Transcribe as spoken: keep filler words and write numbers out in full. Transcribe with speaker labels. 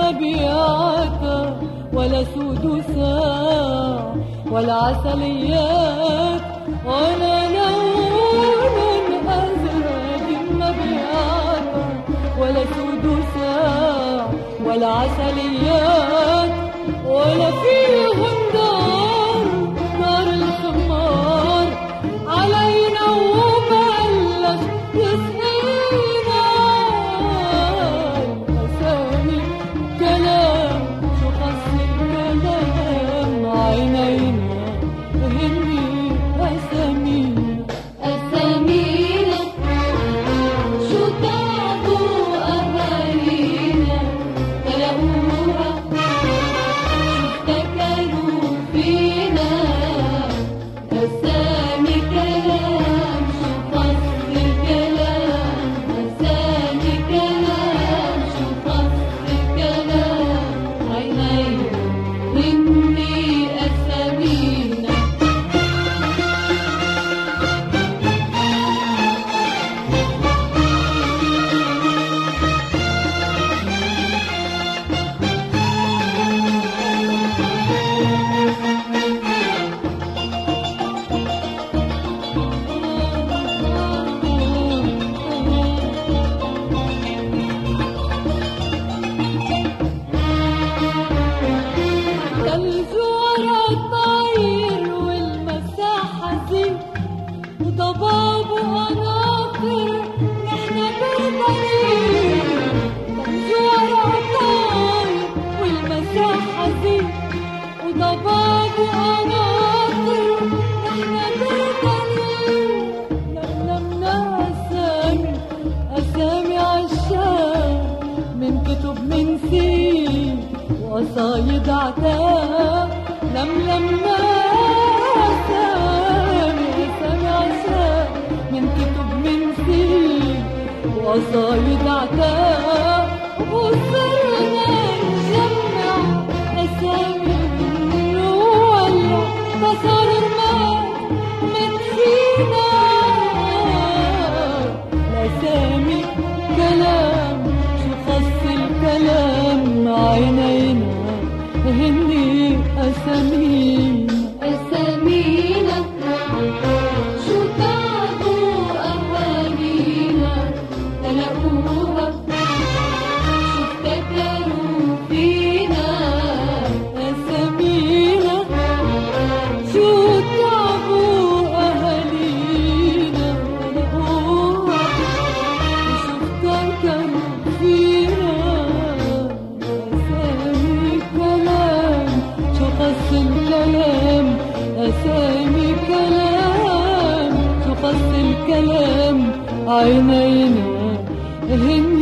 Speaker 1: مبيعك ولا سود ساعة ولا عسليات ولا لون أزرق مبيعك ولا سود ساعة ولا عسليات ولا فيهم دار دار الخمار علينا وبلش يسقينا أسامي كلام شو قص الكلام عينينا هني أسامينا
Speaker 2: أسامينا شو تعبوا أهالينا تلاقوها افتكروا فينا أسامي كلام شو فصل الكلام أسامي كلام شو فصل الكلام عينينا هني أسامينا
Speaker 1: الجوارة طاير والمساحة زين وضباب وقناطر نحنا بالبنين الجوارة طاير والمساحة زين وضباب وقناطر نحنا بالبنين لملمنا أسامي أسامي عالشام من كتب من سين وقصايد عتاب لملمنا أسامي أسامي عشاق من كتب من سين وقصايد عتاب وصرنا نجمع أسامي نولع فصار الماء من فينا الأسامي كلام شو خص الكلام عينينا هني أسامينا
Speaker 2: أسامينا شو تعبوا أهالينا تلاقوها شو افتكروا فينا
Speaker 1: أسامينا شو تعبوا أهالينا تلاقوها شو افتكروا فينا أسامي كلام شو قص الكلام أسامي كلام شو قص الكلام عينينا هن